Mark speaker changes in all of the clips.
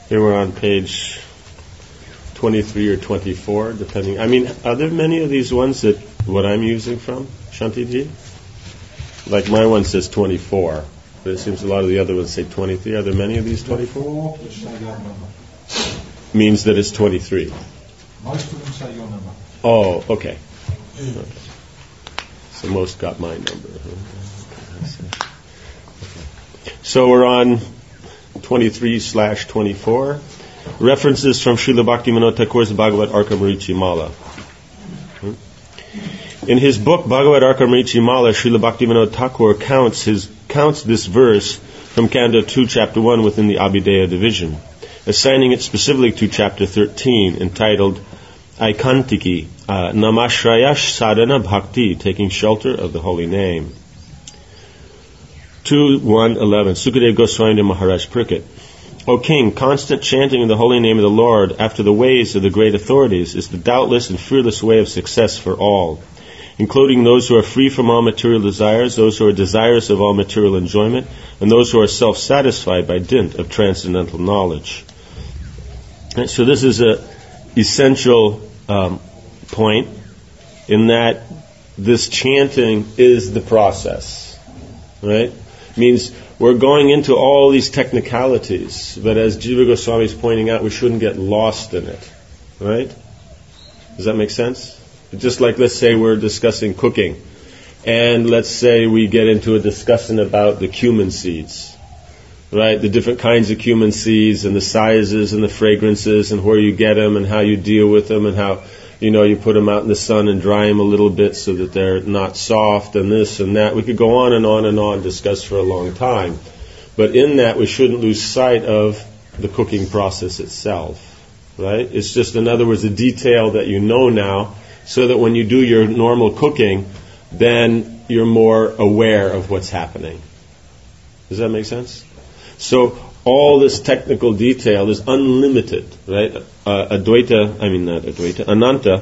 Speaker 1: Here we're on page 23 or 24, depending. I mean, are there many of these ones that what I'm using from, Shantiji? Like my one says 24, but it seems a lot of the other ones say 23. Are there many of these 24? Means that it's 23.
Speaker 2: Most of them say your number.
Speaker 1: Oh, okay. So most got my number. So we're on 23/24. References from Srila Bhaktivinoda Thakur's Bhagavad Arkamarichi Mala. In his book Bhagavad Arkamarichi Mala, Srila Bhaktivinoda Thakur counts this verse from Canto 2, Chapter 1 within the Abhideya division, assigning it specifically to Chapter 13, entitled Aikantiki, Namashrayash Sadhana Bhakti, taking shelter of the holy name. 2.1.11, Sukadeva Goswami Maharaj Pariksit. O King, constant chanting of the holy name of the Lord after the ways of the great authorities is the doubtless and fearless way of success for all, including those who are free from all material desires, those who are desirous of all material enjoyment, and those who are self-satisfied by dint of transcendental knowledge. And so this is an essential point in that this chanting is the process, right? Means we're going into all these technicalities, but as Jiva Goswami is pointing out, we shouldn't get lost in it, right? Does that make sense? Just like, let's say we're discussing cooking, and let's say we get into a discussion about the cumin seeds, right? The different kinds of cumin seeds and the sizes and the fragrances and where you get them and how you deal with them and how, you put them out in the sun and dry them a little bit so that they're not soft and this and that. We could go on and on and on, discuss for a long time. But in that, we shouldn't lose sight of the cooking process itself, right? It's just, in other words, a detail that you know now, so that when you do your normal cooking, then you're more aware of what's happening. Does that make sense? So all this technical detail is unlimited, right? Ananta,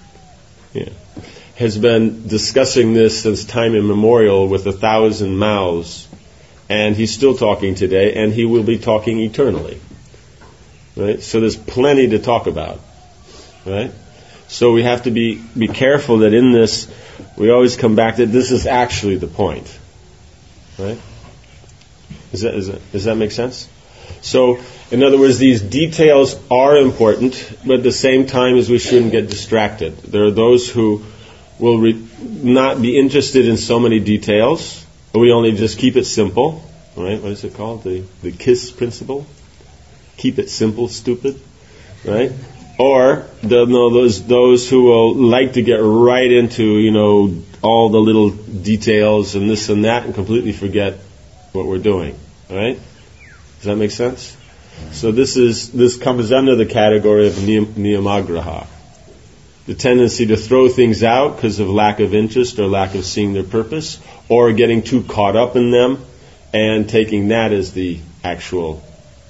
Speaker 1: has been discussing this since time immemorial with 1,000 mouths, and he's still talking today, and he will be talking eternally, right? So there's plenty to talk about, right? So we have to be careful that in this, we always come back that this is actually the point, right? Does that make sense? So, in other words, these details are important, but at the same time as we shouldn't get distracted. There are those who will not be interested in so many details, but we only just keep it simple, right? What is it called? The KISS principle? Keep it simple, stupid, right? Or those who will like to get right into, all the little details and this and that and completely forget what we're doing, right? Does that make sense? So this comes under the category of niyamagraha. The tendency to throw things out because of lack of interest or lack of seeing their purpose, or getting too caught up in them and taking that as the actual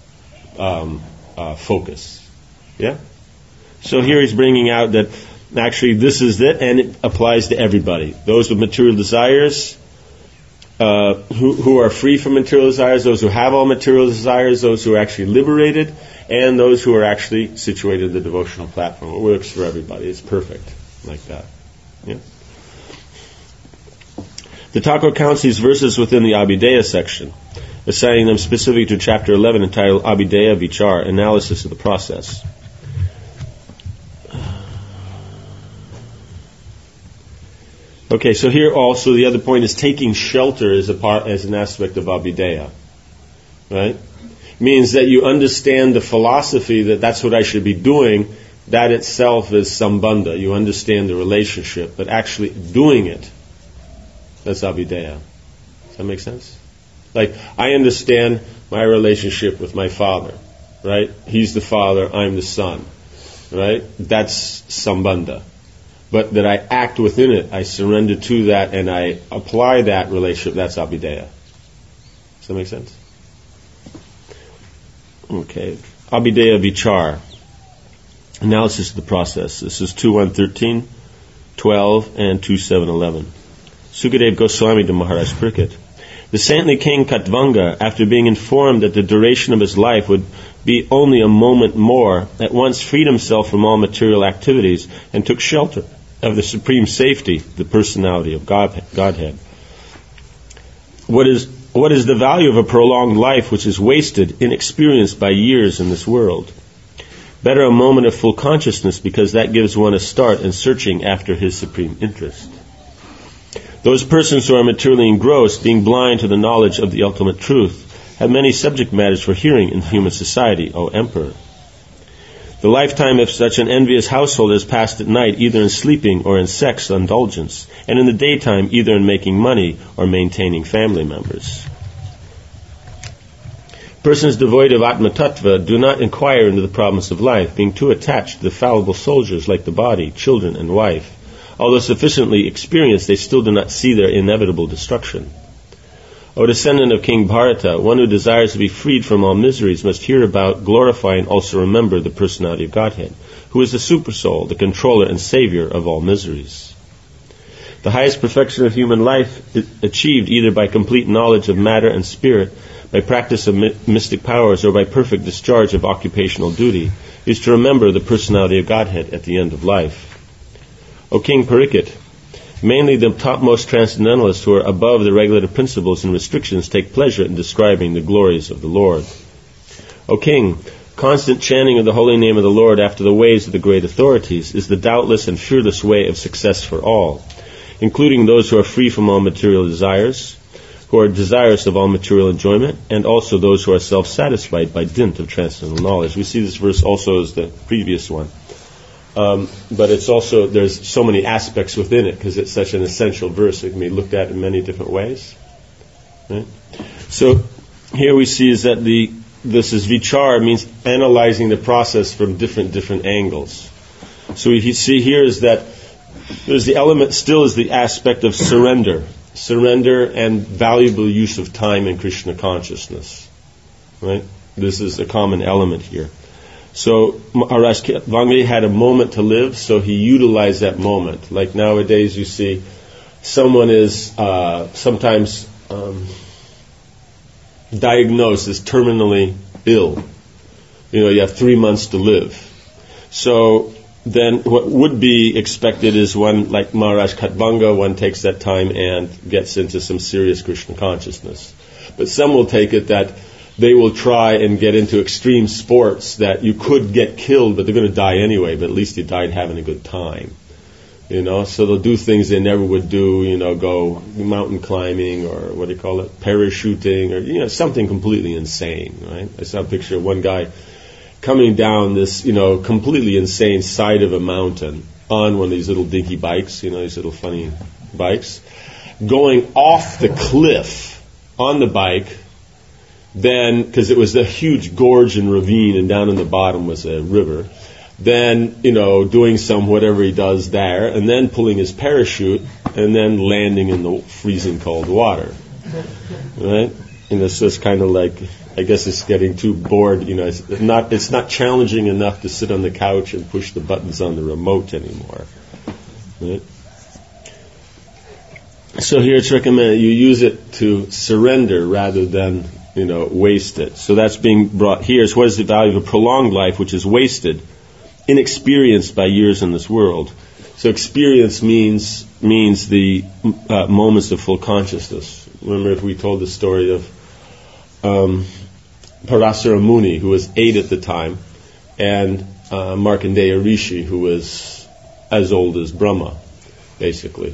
Speaker 1: focus. Yeah? So here he's bringing out that actually this is it, and it applies to everybody. Those with material desires, who are free from material desires, those who have all material desires, those who are actually liberated, and those who are actually situated in the devotional platform. It works for everybody. It's perfect like that. Yeah. The Thakur counts these verses within the Abhideya section, assigning them specific to Chapter 11 entitled Abhideya Vichar, Analysis of the Process. Okay, so here also the other point is taking shelter as an aspect of Abhideya, right? Means that you understand the philosophy that that's what I should be doing. That itself is sambandha. You understand the relationship, but actually doing it, that's Abhideya. Does that make sense? Like, I understand my relationship with my father, right? He's the father, I'm the son, right? That's sambandha. But that I act within it, I surrender to that, and I apply that relationship, that's Abhideya. Does that make sense? Okay. Abhideya Vichar. Analysis of the process. This is 2.1.13, 12, and 2.7.11. Sukadeva Goswami to Maharaj Pariksit. The saintly king Katvanga, after being informed that the duration of his life would be only a moment more, at once freed himself from all material activities and took shelter of the supreme safety, the personality of Godhead. What is the value of a prolonged life which is wasted, inexperienced by years in this world? Better a moment of full consciousness, because that gives one a start in searching after his supreme interest. Those persons who are materially engrossed, being blind to the knowledge of the ultimate truth, have many subject matters for hearing in human society, O Emperor. The lifetime of such an envious household is passed at night either in sleeping or in sex indulgence, and in the daytime either in making money or maintaining family members. Persons devoid of Atma Tattva do not inquire into the problems of life, being too attached to the fallible soldiers like the body, children, and wife. Although sufficiently experienced, they still do not see their inevitable destruction. O descendant of King Bharata, one who desires to be freed from all miseries must hear about, glorify, and also remember the personality of Godhead, who is the supersoul, the controller and savior of all miseries. The highest perfection of human life is achieved either by complete knowledge of matter and spirit, by practice of mystic powers, or by perfect discharge of occupational duty, is to remember the personality of Godhead at the end of life. O King Parikshit, mainly the topmost transcendentalists who are above the regulative principles and restrictions take pleasure in describing the glories of the Lord. O King, constant chanting of the holy name of the Lord after the ways of the great authorities is the doubtless and fearless way of success for all, including those who are free from all material desires, who are desirous of all material enjoyment, and also those who are self-satisfied by dint of transcendental knowledge. We see this verse also as the previous one. But it's also, there's so many aspects within it because it's such an essential verse. It can be looked at in many different ways. Right? So here we see is that this is vichar, means analyzing the process from different angles. So we see here is that there's the element still is the aspect of surrender and valuable use of time in Krishna consciousness. Right? This is a common element here. So Maharaj Ketvangri had a moment to live, so he utilized that moment. Like nowadays you see someone is sometimes diagnosed as terminally ill. You have 3 months to live. So then what would be expected is one, like Maharaj Ketvangri, one takes that time and gets into some serious Krishna consciousness. But some will take it that they will try and get into extreme sports that you could get killed, but they're going to die anyway, but at least you died having a good time. So they'll do things they never would do, go mountain climbing or what do you call it, parachuting or, something completely insane, right? I saw a picture of one guy coming down this, completely insane side of a mountain on one of these little dinky bikes, these little funny bikes, going off the cliff on the bike. Then, because it was a huge gorge and ravine, and down in the bottom was a river, then, doing some whatever he does there, and then pulling his parachute, and then landing in the freezing cold water. Right? And it's just kind of like, I guess it's getting too bored, it's not challenging enough to sit on the couch and push the buttons on the remote anymore. Right? So here it's recommended you use it to surrender rather than waste it. So that's being brought here. So what is the value of a prolonged life which is wasted, inexperienced by years in this world? So experience means the moments of full consciousness. Remember if we told the story of Parasara Muni, who was 8 at the time, and Markandeya Rishi, who was as old as Brahma, basically.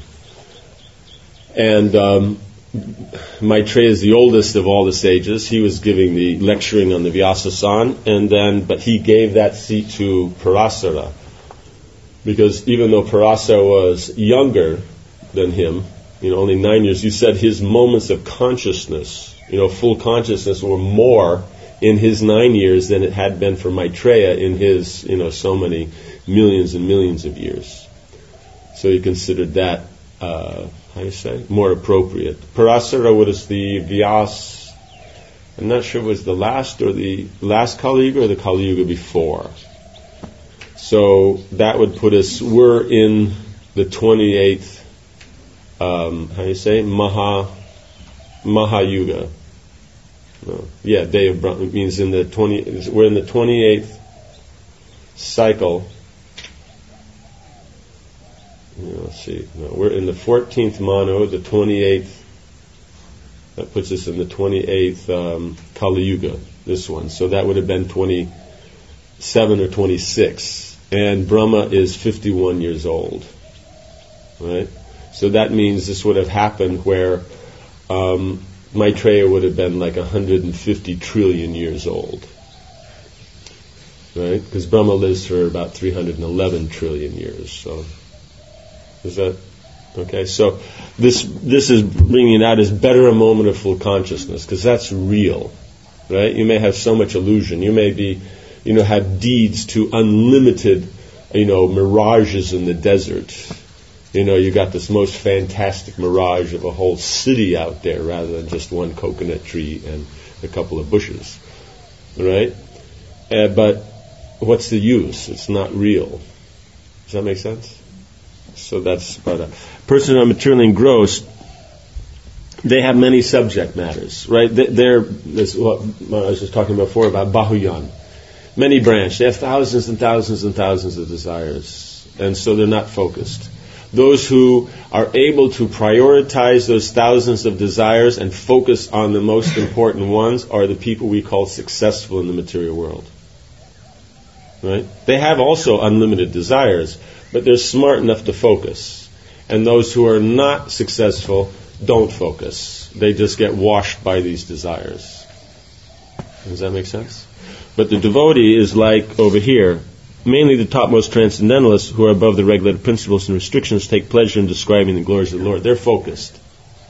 Speaker 1: And Maitreya is the oldest of all the sages. He was giving the lecturing on the Vyasasan, but he gave that seat to Parasara, because even though Parasara was younger than him, only 9 years, you said his moments of consciousness, full consciousness, were more in his 9 years than it had been for Maitreya in his, so many millions and millions of years. So he considered that more appropriate. Parasara was the Vyas, I'm not sure if it was the last Kali Yuga or the Kali Yuga before. So that would put us, we're in the 28th, Maha Yuga. No. Yeah, day of Brahma means we're in the 28th cycle. Let's see. No, we're in the 14th Manu, the 28th. That puts us in the 28th Kali Yuga, this one. So that would have been 27 or 26. And Brahma is 51 years old. Right? So that means this would have happened where Maitreya would have been like 150 trillion years old. Right? Because Brahma lives for about 311 trillion years. So, is that okay? So this is bringing it out as better a moment of full consciousness, because that's real. Right? You may have so much illusion. You may be, have deeds to unlimited, mirages in the desert. You got this most fantastic mirage of a whole city out there rather than just one coconut tree and a couple of bushes. Right? But what's the use? It's not real. Does that make sense? So that's about a person who are materially engrossed. They have many subject matters, right? This what I was just talking before about Bahuyan. Many branch. They have thousands and thousands and thousands of desires, and so they're not focused. Those who are able to prioritize those thousands of desires and focus on the most important ones are the people we call successful in the material world. Right? They have also unlimited desires, but they're smart enough to focus. And those who are not successful don't focus. They just get washed by these desires. Does that make sense? But the devotee is like over here. Mainly the topmost transcendentalists who are above the regulated principles and restrictions take pleasure in describing the glories of the Lord. They're focused.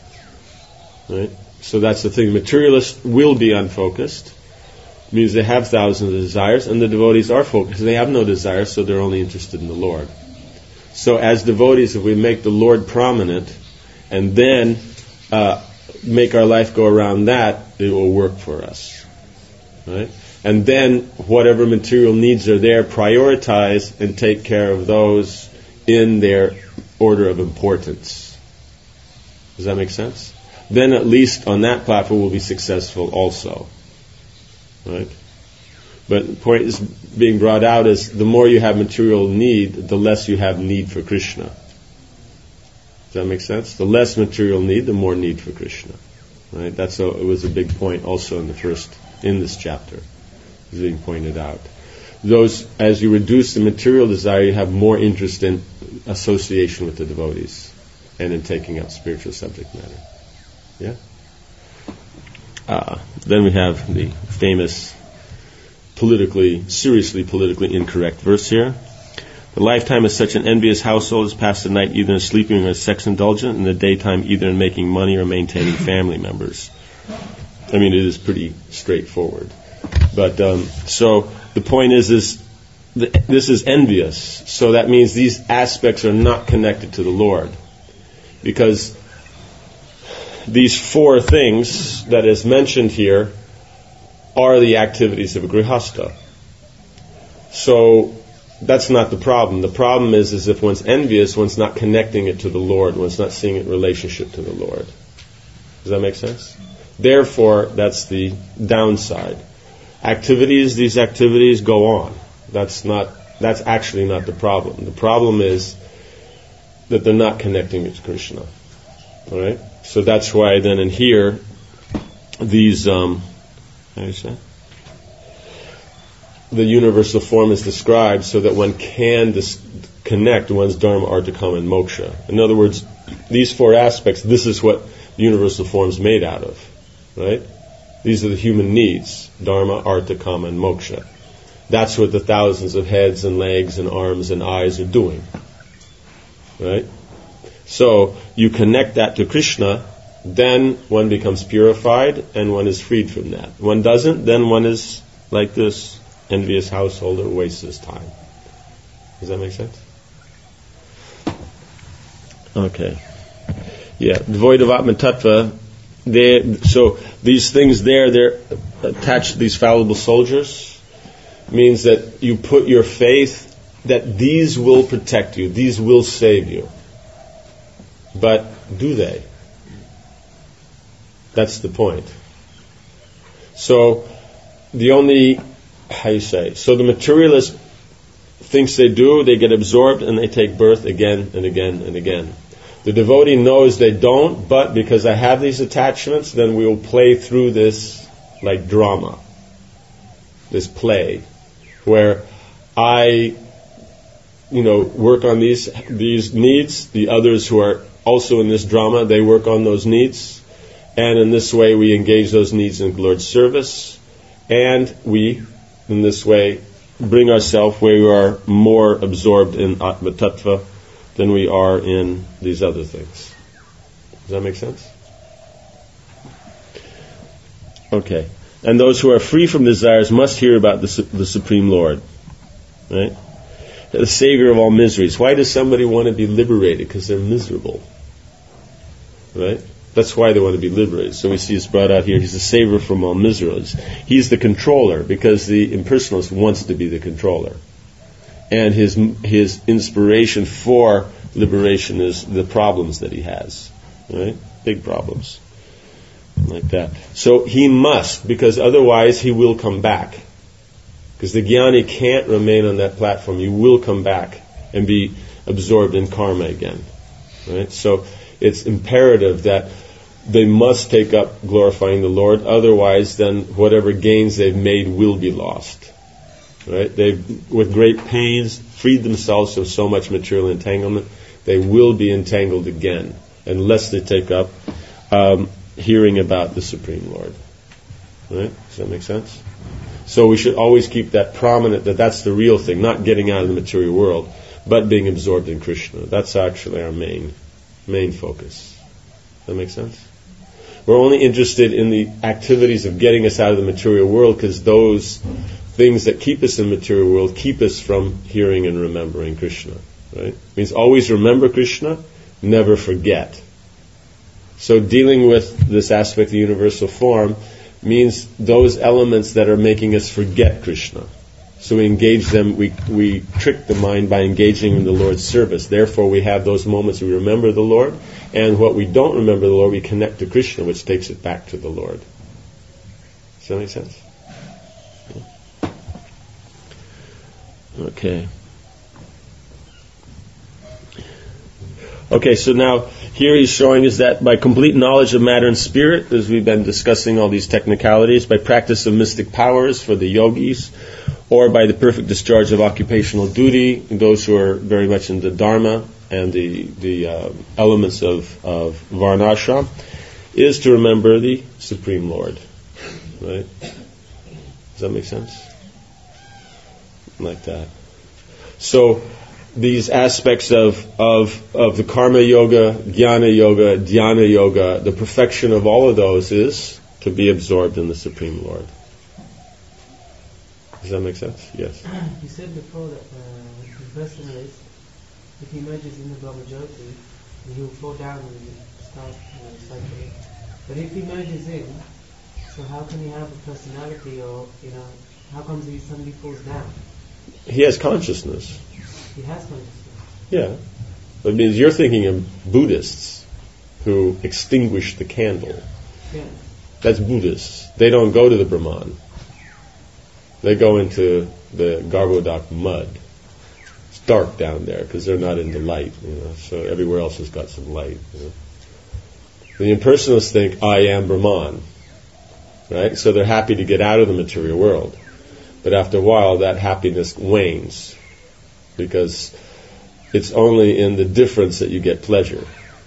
Speaker 1: Right? So that's the thing. Materialists will be unfocused. It means they have thousands of desires, and the devotees are focused. They have no desires, so they're only interested in the Lord. So as devotees, if we make the Lord prominent and then make our life go around that, it will work for us. Right? And then whatever material needs are there, prioritize and take care of those in their order of importance. Does that make sense? Then at least on that platform we'll be successful also. Right? But the point is being brought out is the more you have material need, the less you have need for Krishna. Does that make sense? The less material need, the more need for Krishna. Right? It was a big point also in this chapter. Is being pointed out. As you reduce the material desire, you have more interest in association with the devotees and in taking up spiritual subject matter. Yeah? Then we have the famous seriously politically incorrect verse here. The lifetime of such an envious household is passed the night either in sleeping or sex indulgent, and the daytime either in making money or maintaining family members. I mean, it is pretty straightforward. But so the point is this is envious. So that means these aspects are not connected to the Lord, because these four things that is mentioned here are the activities of a grihastha. So that's not the problem. The problem is if one's envious, one's not connecting it to the Lord, one's not seeing it in relationship to the Lord. Does that make sense? Therefore, that's the downside. These activities go on. That's actually not the problem. The problem is that they're not connecting it to Krishna. All right? So that's why then in here, these, how do you say? The universal form is described so that one can connect one's dharma, artha, kama, and moksha. In other words, these four aspects, this is what the universal form is made out of. Right? These are the human needs, dharma, artha, kama, and moksha. That's what the thousands of heads and legs and arms and eyes are doing. Right? So you connect that to Krishna, then one becomes purified and one is freed from that. One doesn't, then one is like this envious householder who wastes his time. Does that make sense? Okay. Yeah, devoid of Atma Tattva. So these things they're attached to these fallible soldiers, means that you put your faith that these will protect you, these will save you. But do they? That's the point. So the only, so the materialist thinks they do, they get absorbed and they take birth again and again and again. The devotee knows they don't, but because I have these attachments, then we will play through this like drama, this play, where I, work on these needs. The others who are also in this drama, they work on those needs, and in this way we engage those needs in Lord's service, and we, in this way, bring ourselves where we are more absorbed in Atma Tattva than we are in these other things. Does that make sense? Okay. And those who are free from desires must hear about the Supreme Lord. Right? The Savior of all miseries. Why does somebody want to be liberated? Because they're miserable. Right? That's why they want to be liberated. So we see it's brought out here. He's the Savior from all miseries. He's the controller because the impersonalist wants to be the controller. And his inspiration for liberation is the problems that he has. Right? Big problems. Like that. So he must, because otherwise he will come back. Because the jnani can't remain on that platform. You will come back and be absorbed in karma again. Right? So it's imperative that they must take up glorifying the Lord. Otherwise, then whatever gains they've made will be lost. Right? They've, with great pains, freed themselves of so much material entanglement. They will be entangled again unless they take up hearing about the Supreme Lord. Right? Does that make sense? So we should always keep that prominent, that that's the real thing, not getting out of the material world, but being absorbed in Krishna. That's actually our main focus. Does that make sense? We're only interested in the activities of getting us out of the material world because those things that keep us in the material world keep us from hearing and remembering Krishna. Right? It means always remember Krishna, never forget. So dealing with this aspect of the universal form means those elements that are making us forget Krishna. So we engage them, we trick the mind by engaging in the Lord's service. Therefore we have those moments we remember the Lord, and what we don't remember the Lord, we connect to Krishna, which takes it back to the Lord. Does that make sense? Okay. Okay, so now here he's showing us that by complete knowledge of matter and spirit, as we've been discussing all these technicalities, by practice of mystic powers for the yogis, or by the perfect discharge of occupational duty, those who are very much in the Dharma and the elements of Varnashram, is to remember the Supreme Lord. Right? Does that make sense? Like that. So these aspects of the karma yoga, jnana yoga, dhyana yoga, the perfection of all of those is to be absorbed in the Supreme Lord. Does that make sense? Yes.
Speaker 3: You said before that the personalist, if he merges in the Brahmajyoti, he will fall down and start cycling. But if he merges in, so how can he have a personality, or how comes he suddenly falls down?
Speaker 1: He has consciousness.
Speaker 3: He has consciousness.
Speaker 1: Yeah. That means you're thinking of Buddhists who extinguish the candle.
Speaker 3: Yeah.
Speaker 1: That's Buddhists. They don't go to the Brahman. They go into the Garbhodak mud. It's dark down there because they're not into light, so everywhere else has got some light. The impersonalists think, I am Brahman. Right? So they're happy to get out of the material world. But after a while, that happiness wanes because it's only in the difference that you get pleasure.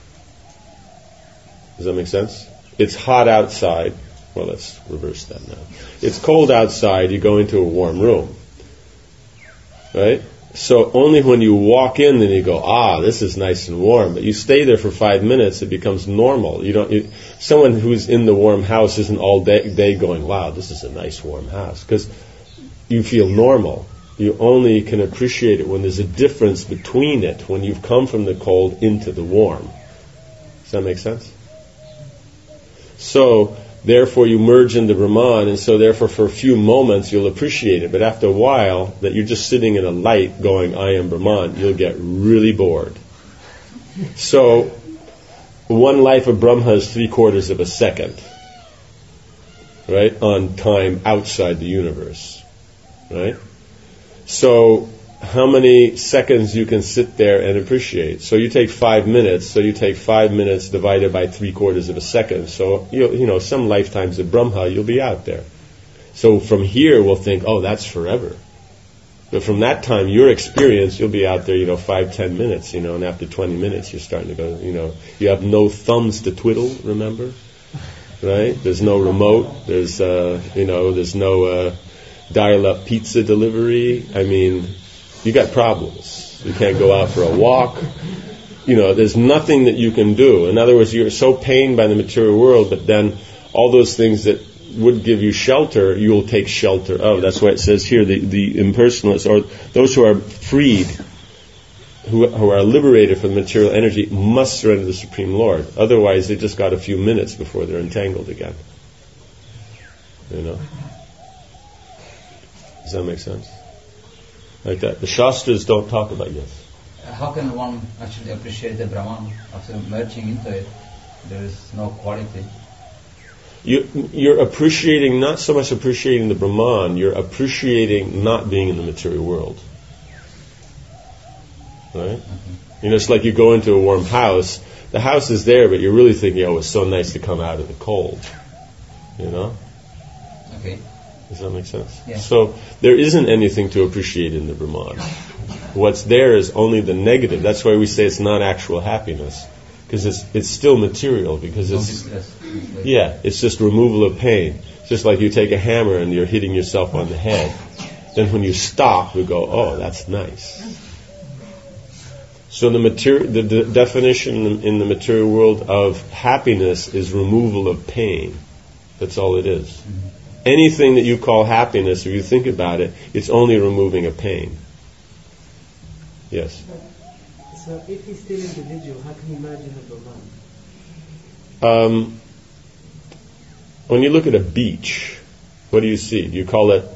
Speaker 1: Does that make sense? It's hot outside. Well, let's reverse that now. It's cold outside, you go into a warm room. Right? So only when you walk in, then you go, this is nice and warm. But you stay there for 5 minutes, it becomes normal. Someone who's in the warm house isn't all day going, wow, this is a nice warm house. Because you feel normal. You only can appreciate it when there's a difference between it, when you've come from the cold into the warm. Does that make sense? So, therefore you merge into Brahman, and so therefore for a few moments you'll appreciate it, but after a while, that you're just sitting in a light going, I am Brahman, you'll get really bored. So, one life of Brahma is 3/4 of a second. right, on time outside the universe, right? So how many seconds you can sit there and appreciate? So you take 5 minutes, so you take 5 minutes divided by 3/4 of a second. So, some lifetimes of Brahma, you'll be out there. So from here, we'll think, oh, that's forever. But from that time, your experience, you'll be out there, 5-10 minutes, and after 20 minutes, you're starting to go, you have no thumbs to twiddle, remember? Right? There's no remote. There's no dial-up pizza delivery. I mean, you got problems. You can't go out for a walk. There's nothing that you can do. In other words, you're so pained by the material world, but then all those things that would give you shelter, you will take shelter of. That's why it says here, the impersonalists, or those who are freed, who are liberated from material energy, must surrender to the Supreme Lord. Otherwise, they just got a few minutes before they're entangled again. Does that make sense? Like that. The Shastras don't talk about this.
Speaker 4: How can one actually appreciate the Brahman after merging into it? There is no quality.
Speaker 1: You're appreciating, not so much appreciating the Brahman, you're appreciating not being in the material world. Right? Mm-hmm. It's like you go into a warm house. The house is there, but you're really thinking, oh, it's so nice to come out of the cold.
Speaker 4: Okay.
Speaker 1: Does that make sense?
Speaker 4: Yeah.
Speaker 1: So there isn't anything to appreciate in the Brahman. What's there is only the negative. That's why we say it's not actual happiness. Because it's still material, because it's just removal of pain. It's just like you take a hammer and you're hitting yourself on the head. Then when you stop, you go, oh, that's nice. So the definition in the material world of happiness is removal of pain. That's all it is. Mm-hmm. Anything that you call happiness, if you think about it, it's only removing a pain. Yes?
Speaker 3: So if he's still individual, how can you imagine a Brahman?
Speaker 1: When you look at a beach, what do you see? Do you call it,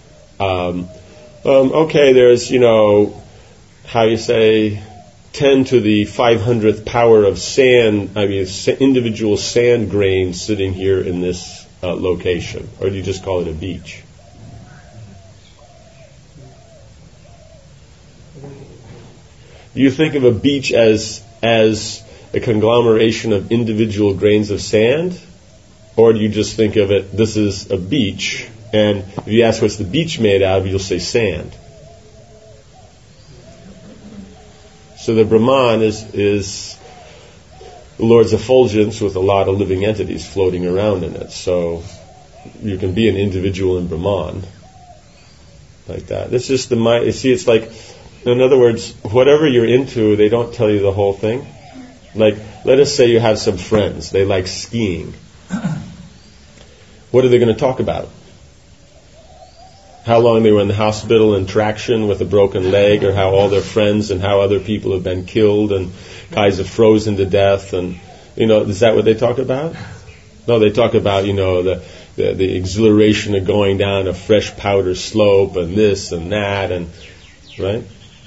Speaker 1: there's, how you say, 10 to the 500th power of sand, individual sand grains sitting here in this location? Or do you just call it a beach? Do you think of a beach as a conglomeration of individual grains of sand? Or do you just think of it, this is a beach, and if you ask what's the beach made out of, you'll say sand. So the Brahman is the Lord's effulgence with a lot of living entities floating around in it. So you can be an individual in Brahman. Like that. It's just the mind. You see, it's like, in other words, whatever you're into, they don't tell you the whole thing. Like, let us say you have some friends. They like skiing. What are they going to talk about? How long they were in the hospital in traction with a broken leg, or how all their friends and how other people have been killed and guys have frozen to death. And, is that what they talk about? No, they talk about, the exhilaration of going down a fresh powder slope and this and that, and right?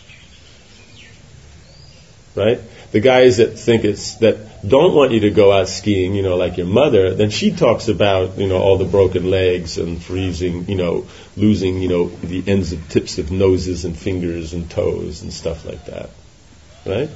Speaker 1: Right? The guys that that don't want you to go out skiing, like your mother, then she talks about, all the broken legs and freezing, losing, the ends of tips of noses and fingers and toes and stuff like that. Right?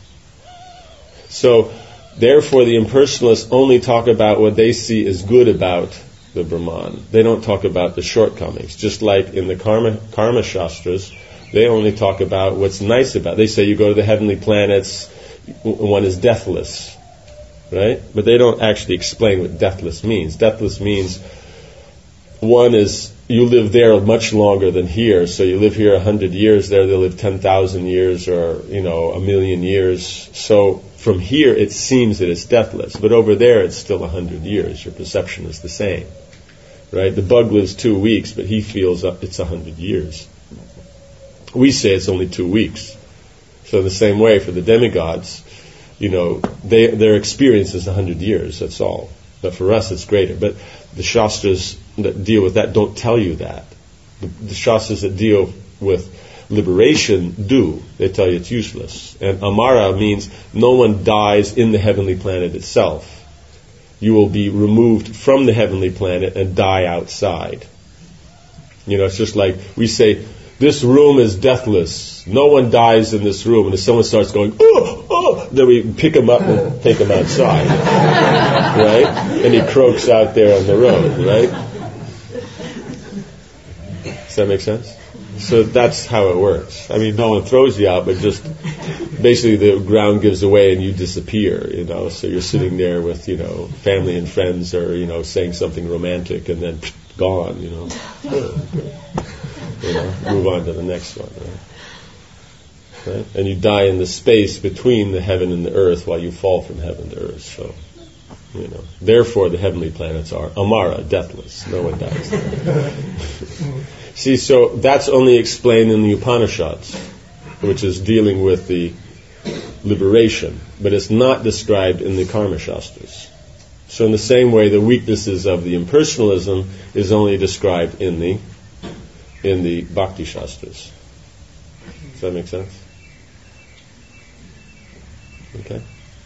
Speaker 1: So, therefore, the impersonalists only talk about what they see as good about the Brahman. They don't talk about the shortcomings. Just like in the karma shastras, they only talk about what's nice about it. They say you go to the heavenly planets, one is deathless, right? But they don't actually explain what deathless means. Deathless means one is you live there much longer than here. So you live here 100 years, there they live 10,000 years or, 1,000,000 years. So from here it seems that it's deathless. But over there it's still 100 years. Your perception is the same, right? The bug lives 2 weeks, but he feels it's 100 years. We say it's only 2 weeks. So in the same way, for the demigods, their experience is 100 years, that's all. But for us, it's greater. But the Shastras that deal with that don't tell you that. The Shastras that deal with liberation do. They tell you it's useless. And Amara means no one dies in the heavenly planet itself. you will be removed from the heavenly planet and die outside. It's just like we say, this room is deathless. No one dies in this room. And if someone starts going, oh, oh, then we pick him up and take him outside. Right? And he croaks out there on the road, right? Does that make sense? So that's how it works. I mean, no one throws you out, but just basically the ground gives away and you disappear, So you're sitting there with, family and friends or, saying something romantic and then gone, move on to the next one, right? And you die in the space between the heaven and the earth while you fall from heaven to earth. So, therefore the heavenly planets are amara, deathless. No one dies there. See, so that's only explained in the Upanishads, which is dealing with the liberation, but it's not described in the Karma Shastras. So in the same way, the weaknesses of the impersonalism is only described in the Bhakti Shastras. Does that make sense? Okay.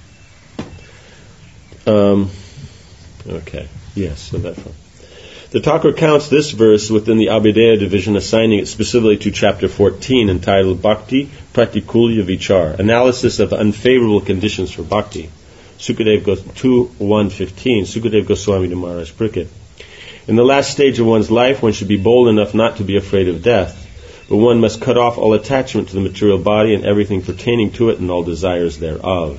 Speaker 1: Okay. Yes. So that one. The Thakur counts this verse within the Abhidheya division, assigning it specifically to chapter 14, entitled Bhakti Pratikulya Vichar, analysis of unfavorable conditions for bhakti. Sukadev goes 2.1.15. Sukadev Goswami to Maharaj Pariksit. In the last stage of one's life, one should be bold enough not to be afraid of death, but one must cut off all attachment to the material body and everything pertaining to it and all desires thereof.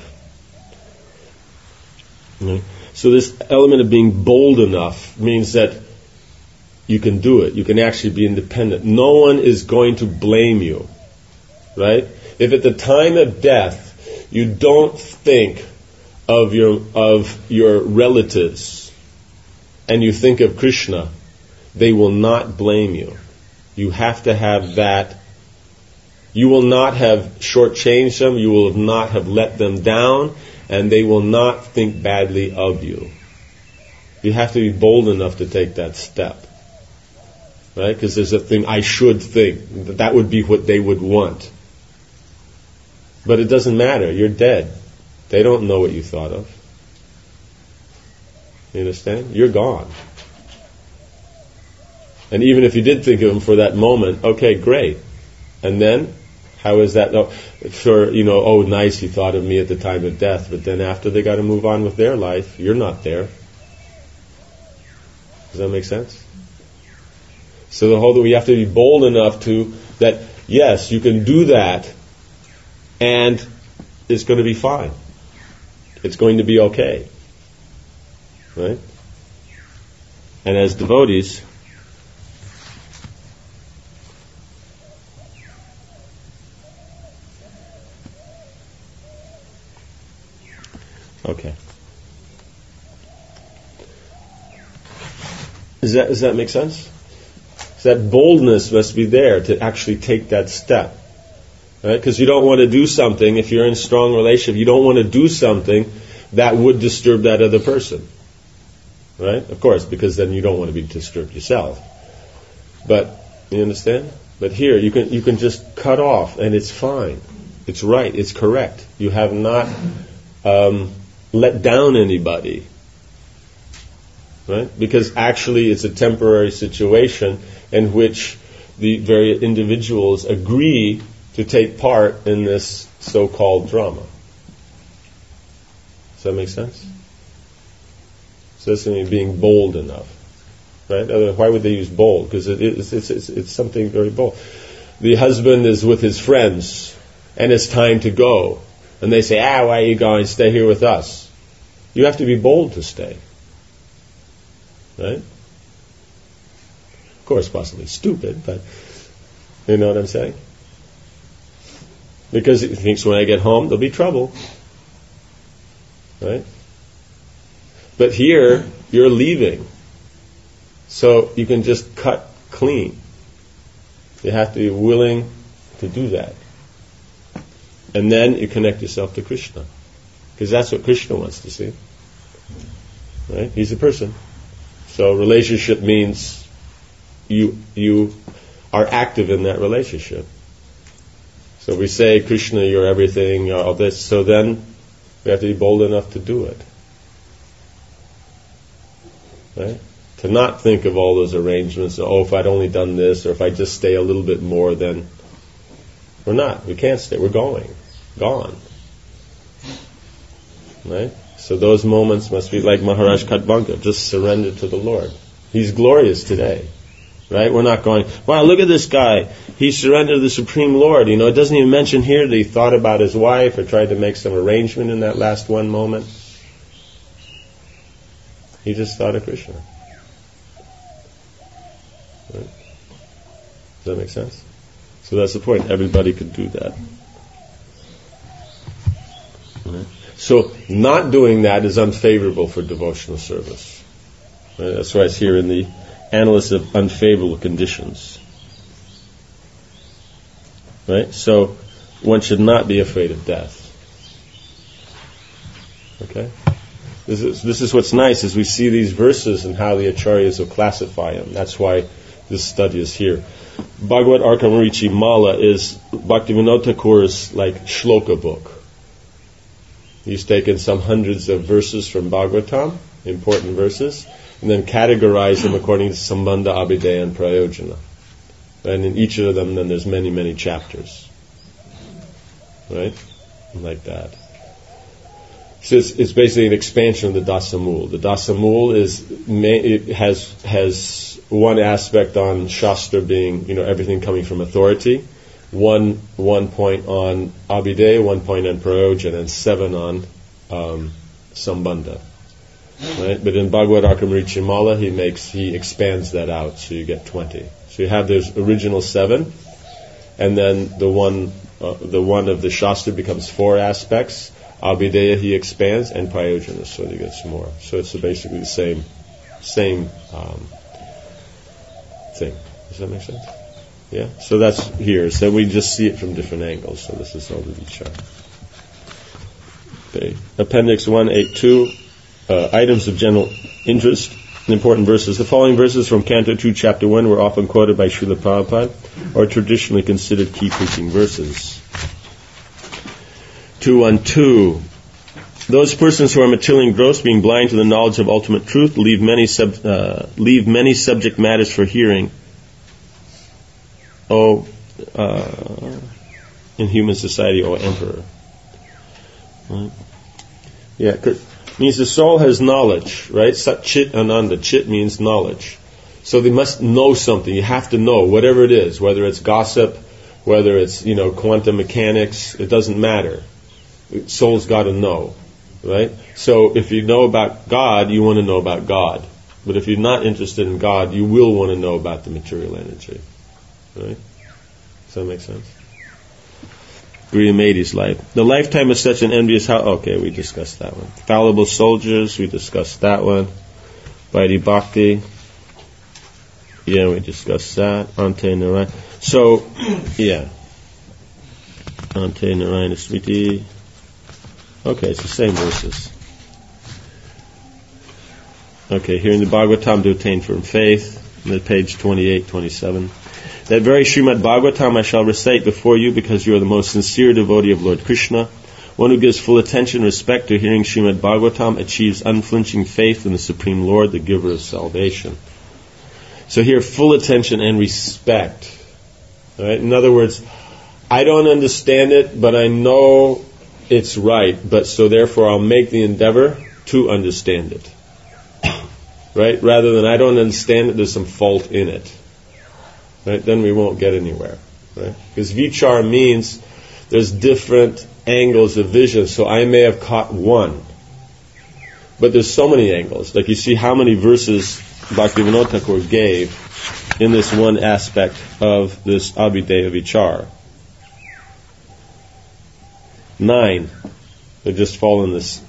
Speaker 1: Okay. So this element of being bold enough means that you can do it. You can actually be independent. No one is going to blame you, right? If at the time of death you don't think of your relatives and you think of Krishna, they will not blame you. You have to have that. You will not have shortchanged them. You will not have let them down, and they will not think badly of you. You have to be bold enough to take that step. Right? Because there's a thing, I should think. That would be what they would want. But it doesn't matter. You're dead. They don't know what you thought of. You understand? You're gone. And even if you did think of them for that moment, okay, great. And then, how is that? Oh, nice, he thought of me at the time of death. But then after they got to move on with their life, you're not there. Does that make sense? So we have to be bold enough that yes, you can do that, and it's going to be fine. It's going to be okay, right? And as devotees, okay. Does that make sense? So that boldness must be there to actually take that step. Right? Because you don't want to do something, if you're in a strong relationship, you don't want to do something that would disturb that other person. Right? Of course, because then you don't want to be disturbed yourself. But, you understand? But here, you can just cut off, and it's fine. It's right. It's correct. You have not let down anybody. Right? Because actually it's a temporary situation in which the various individuals agree to take part in this so-called drama. Does that make sense? So that's being bold enough. Right? Why would they use bold? Because it's something very bold. The husband is with his friends and it's time to go. And they say, why are you going? Stay here with us. You have to be bold to stay. Right? Of course, possibly stupid, but you know what I'm saying? Because he thinks when I get home, there'll be trouble. Right? But here, you're leaving. So you can just cut clean. You have to be willing to do that. And then you connect yourself to Krishna. Because that's what Krishna wants to see. Right? He's a person. So relationship means you are active in that relationship. So we say, Krishna, you're everything, you're all this. So then we have to be bold enough to do it. Right? To not think of all those arrangements, oh, if I'd only done this, or if I just stay a little bit more, then we're not. We can't stay. We're going. Gone. Right? So those moments must be like Maharaj Khatvanka, just surrender to the Lord. He's glorious today. Right? We're not going, wow, look at this guy. He surrendered to the Supreme Lord. It doesn't even mention here that he thought about his wife or tried to make some arrangement in that last one moment. He just thought of Krishna. Right? Does that make sense? So that's the point. Everybody could do that. Right? So not doing that is unfavorable for devotional service. Right? That's why it's here in the Analysis of unfavorable conditions. Right? So one should not be afraid of death. Okay? This is what's nice, is we see these verses and how the acharyas will classify them. That's why this study is here. Bhagavad Arkamarichi Mala is Bhaktivinoda Thakur's like shloka book. He's taken some hundreds of verses from Bhagavatam, important verses, and then categorize them according to Sambandha, Abhideya, and Prayojana. And in each of them, then there's many, many chapters. Right? Like that. So it's basically an expansion of the Dasamul. The Dasamul has one aspect on Shastra being, everything coming from authority, one point on Abhideya, 1 point on Prayojana, and 7 on Sambandha. Right? But in Bhagavad Arkamarichi Mala, he expands that out, so you get 20. So you have those original 7, and then the one of the Shastra becomes 4 aspects. Abhideya he expands, and Prayojana, so he gets more. So it's basically the same thing. Does that make sense? Yeah. So that's here. So we just see it from different angles. So this is all the vichar. Okay. Appendix 182. Items of general interest, important verses. The following verses from Canto 2, Chapter 1 were often quoted by Srila Prabhupada, or traditionally considered key preaching verses. 212. Those persons who are materially engrossed, being blind to the knowledge of ultimate truth, leave many subject matters for hearing. In human society, O Emperor. Right? Yeah, means the soul has knowledge, right? Sat Chit Ananda. Chit means knowledge. So they must know something. You have to know, whatever it is, whether it's gossip, whether it's, quantum mechanics, it doesn't matter. Soul's got to know, right? So if you know about God, you want to know about God. But if you're not interested in God, you will want to know about the material energy. Right? Does that make sense? Grihamedi's life. The lifetime of such an envious house. Okay, we discussed that one. Fallible soldiers, we discussed that one. Vaidhi Bhakti. Yeah, we discussed that. Ante Narayana. So, yeah. Ante Narayana Smriti. Okay, it's the same verses. Okay, here in the Bhagavatam to attain firm faith, on page 28, 27. That very Srimad Bhagavatam I shall recite before you because you are the most sincere devotee of Lord Krishna. One who gives full attention and respect to hearing Srimad Bhagavatam achieves unflinching faith in the Supreme Lord, the giver of salvation. So here, full attention and respect. Right? In other words, I don't understand it, but I know it's right, but so therefore I'll make the endeavor to understand it. Right? Rather than I don't understand it, there's some fault in it. Right? Then we won't get anywhere. Right? Because vichar means there's different angles of vision. So I may have caught one, but there's so many angles. Like you see how many verses Bhaktivinoda Thakur gave in this one aspect of this Abhideya vichar. 9. They just fall in this.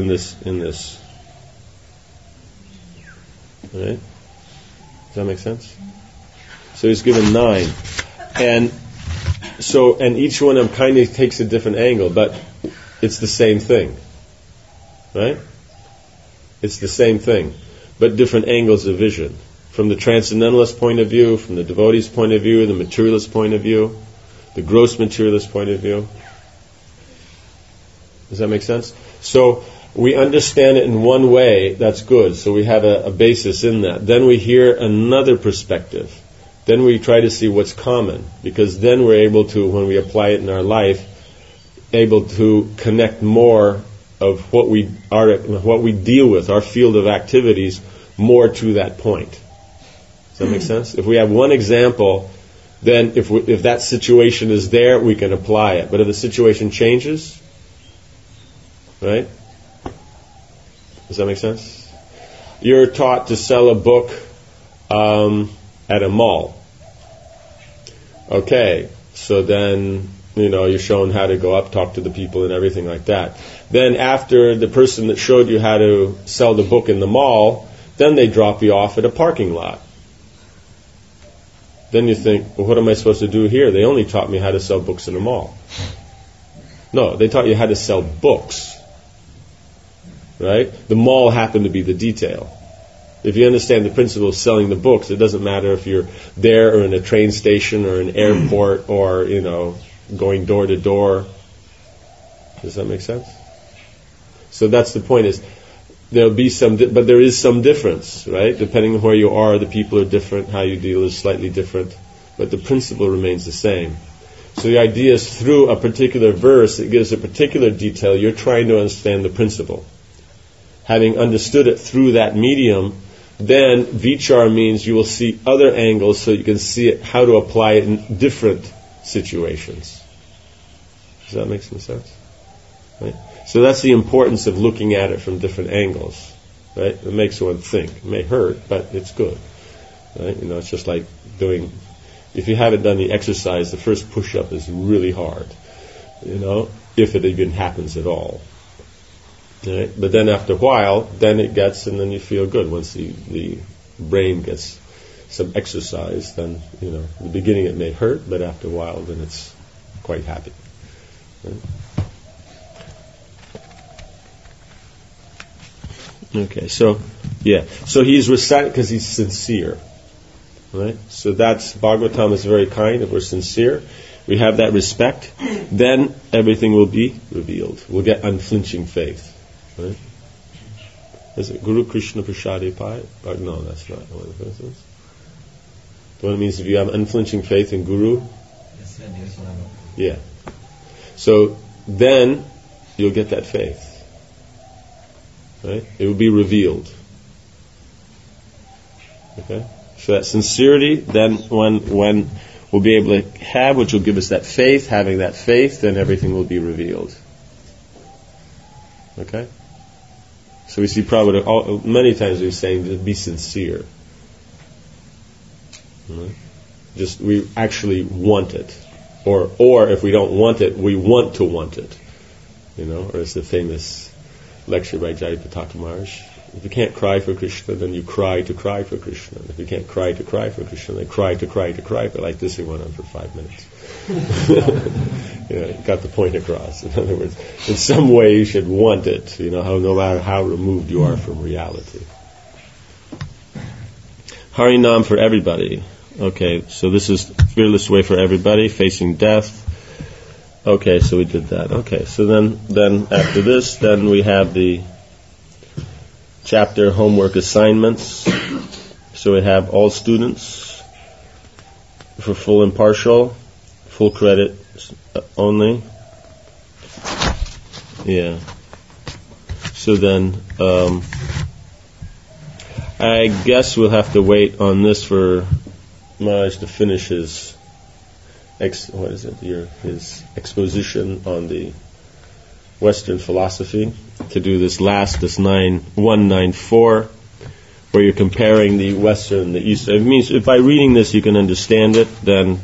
Speaker 1: Right? Does that make sense? So he's given 9. And each one of them kind of takes a different angle, but it's the same thing. Right? It's the same thing, but different angles of vision. From the transcendentalist point of view, from the devotee's point of view, the materialist point of view, the gross materialist point of view. Does that make sense? So we understand it in one way, that's good. So we have a basis in that. Then we hear another perspective. Then we try to see what's common, because then we're able to, when we apply it in our life, able to connect more of what we deal with, our field of activities, more to that point. Does that make sense? If we have one example, then if that situation is there, we can apply it. But if the situation changes, right? Does that make sense? You're taught to sell a book at a mall. Okay, so then, you're shown how to go up, talk to the people and everything like that. Then after the person that showed you how to sell the book in the mall, then they drop you off at a parking lot. Then you think, well, what am I supposed to do here? They only taught me how to sell books in a mall. No, they taught you how to sell books. Right? The mall happened to be the detail. If you understand the principle of selling the books, it doesn't matter if you're there or in a train station or an airport or, going door to door. Does that make sense? So that's the point, is there'll be but there is some difference, right? Depending on where you are, the people are different, how you deal is slightly different, but the principle remains the same. So the idea is, through a particular verse that gives a particular detail, you're trying to understand the principle. Having understood it through that medium, then vichar means you will see other angles so you can see it, how to apply it in different situations. Does that make some sense? Right? So that's the importance of looking at it from different angles. Right? It makes one think. It may hurt, but it's good. Right? It's just like if you haven't done the exercise, the first push-up is really hard. If it even happens at all. Right? But then after a while, then you feel good. Once the brain gets some exercise, then, in the beginning it may hurt, but after a while, then it's quite happy. Right? Okay, so he's reciting because he's sincere. Right? So Bhagavatam is very kind. If we're sincere, we have that respect, then everything will be revealed. We'll get unflinching faith. Right? Is it Guru Krishna Prasade Pai? No, that's not one of the things. The one that means if you have unflinching faith in Guru, yeah. So then you'll get that faith. Right? It will be revealed. Okay? So that sincerity, then when we'll be able to have, which will give us that faith, having that faith, then everything will be revealed. Okay? So we see Prabhupada, many times we're saying, just be sincere. Right? Just, we actually want it. Or if we don't want it, we want to want it. Or it's the famous lecture by Jayapataka Maharaj. If you can't cry for Krishna, then you cry to cry for Krishna. If you can't cry to cry for Krishna, then cry to cry to cry. But like this, it went on for 5 minutes. Got the point across. In other words, in some way you should want it, no matter how removed you are from reality. Harinam for everybody. Okay, so this is fearless way for everybody, facing death. Okay, so we did that. Okay, so then after this, then we have the chapter homework assignments. So we have all students for full and partial, full credit only. Yeah. So then, I guess we'll have to wait on this for Maharaj to finish his exposition on the Western philosophy, to do this 194, where you're comparing the Western and the Eastern. It means if by reading this you can understand it, then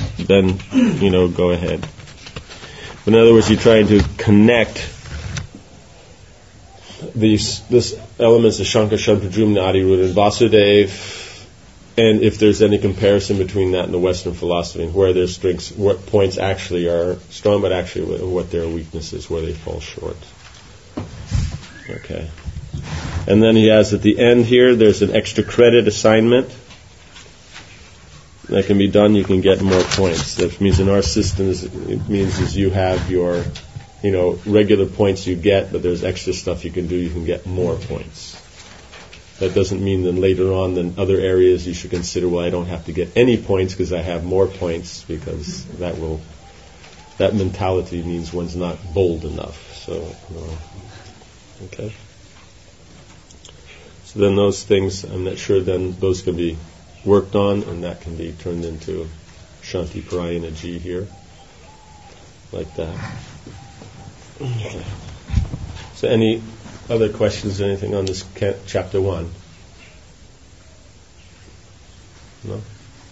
Speaker 1: go ahead. In other words, you're trying to connect these elements of Shankar, Pradyumna, Adiruddha, and Vasudeva, and if there's any comparison between that and the Western philosophy, and where their strengths, what points actually are strong, but actually what their weaknesses, where they fall short. Okay. And then he has at the end here, there's an extra credit assignment that can be done. You can get more points. That means in our system, it means you have your regular points you get, but there's extra stuff you can do, you can get more points. That doesn't mean then later on in other areas you should consider, well, I don't have to get any points because I have more points, because that mentality means one's not bold enough. So, okay. So then those things, I'm not sure then those can be worked on, and that can be turned into Shanti Parayana Ji here, like that. Okay. So any other questions or anything on this chapter 1? No?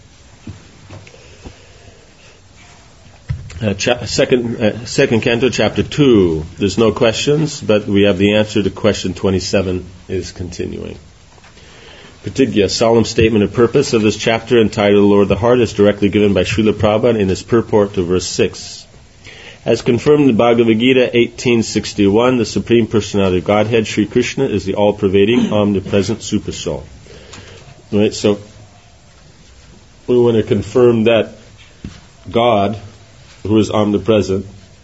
Speaker 1: Second canto, chapter 2. There's no questions, but we have the answer to question 27 is continuing. Pratigya, solemn statement of purpose of this chapter entitled Lord of the Heart, is directly given by Srila Prabhupada in his purport to verse 6. As confirmed in Bhagavad Gita 18:61, the Supreme Personality of Godhead, Sri Krishna, is the all-pervading, omnipresent Supersoul. Right, so we want to confirm that God, who is omnipresent,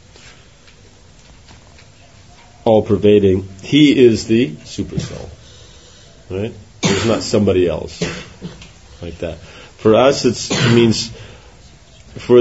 Speaker 1: all-pervading, He is the Supersoul. Right? There's not somebody else like that. For us, it means for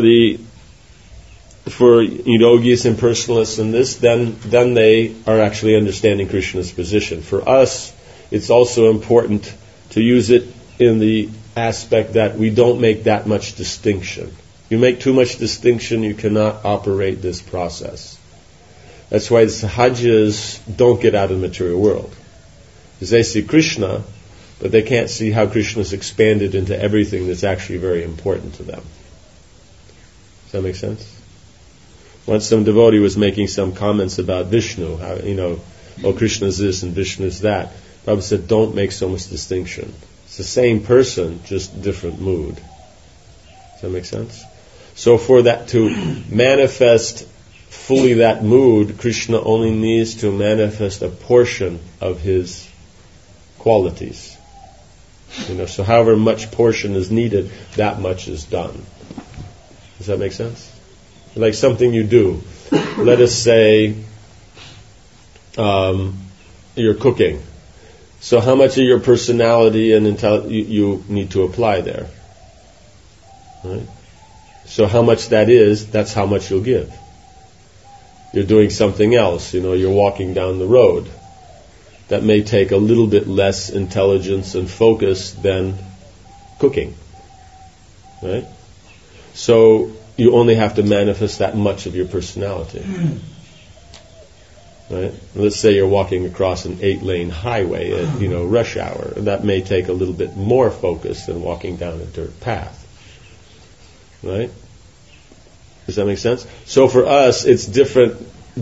Speaker 1: yogis and personalists in this, then they are actually understanding Krishna's position. For us, it's also important to use it in the aspect that we don't make that much distinction. You make too much distinction, you cannot operate this process. That's why the sahajas don't get out of the material world. Because they see Krishna, but they can't see how Krishna's expanded into everything that's actually very important to them. Does that make sense? Once some devotee was making some comments about Vishnu, how, Krishna's this and Vishnu's that. Prabhupada said, don't make so much distinction. It's the same person, just different mood. Does that make sense? So for that to manifest fully that mood, Krishna only needs to manifest a portion of his qualities. So however much portion is needed, that much is done. Does that make sense? Like something you do. Let us say you're cooking. So how much of your personality and you need to apply there? Right? So how much that is, that's how much you'll give. You're doing something else. You're walking down the road. That may take a little bit less intelligence and focus than cooking. Right? So you only have to manifest that much of your personality. Right? Let's say you're walking across an 8-lane highway at rush hour. That may take a little bit more focus than walking down a dirt path. Right? Does that make sense? So for us, it's different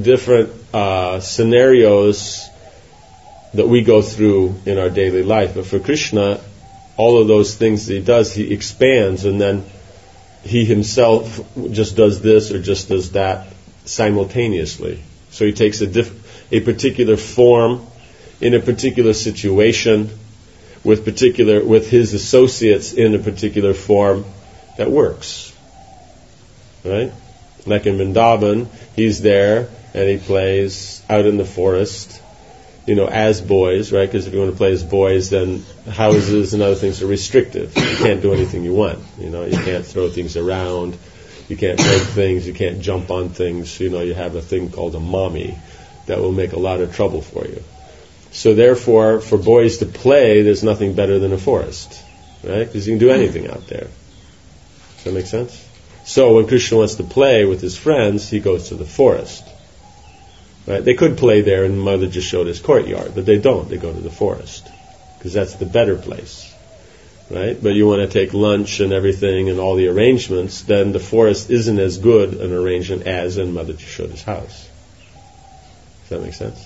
Speaker 1: scenarios that we go through in our daily life. But for Krishna, all of those things that he does, he expands, and then he himself just does this or just does that simultaneously. So he takes a particular form in a particular situation with his associates in a particular form that works. Right? Like in Vrindavan, he's there and he plays out in the forest, as boys, right? Because if you want to play as boys, then houses and other things are restrictive. You can't do anything you want. You can't throw things around. You can't break things. You can't jump on things. You have a thing called a mommy that will make a lot of trouble for you. So therefore, for boys to play, there's nothing better than a forest, right? Because you can do anything out there. Does that make sense? So when Krishna wants to play with his friends, he goes to the forest. Right? They could play there in Mother Jashoda's courtyard, but they don't. They go to the forest because that's the better place. Right? But you want to take lunch and everything and all the arrangements, then the forest isn't as good an arrangement as in Mother Jashoda's house. Does that make sense?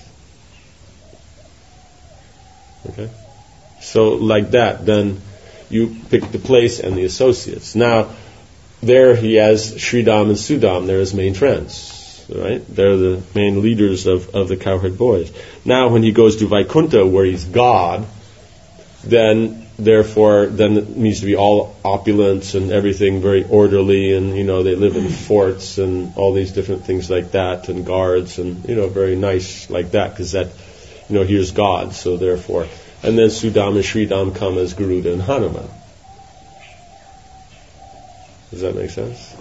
Speaker 1: Okay? So like that, then you pick the place and the associates. Now, there he has Sridham and Sudam, they're his main friends. Right? They're the main leaders of the cowherd boys. Now when he goes to Vaikuntha, where he's God, then therefore, then it needs to be all opulence and everything very orderly, and they live in forts and all these different things like that, and guards, and very nice like that, because that here's God. So therefore, and then Sudam and Sridham come as Garuda and Hanuman. Does that make sense?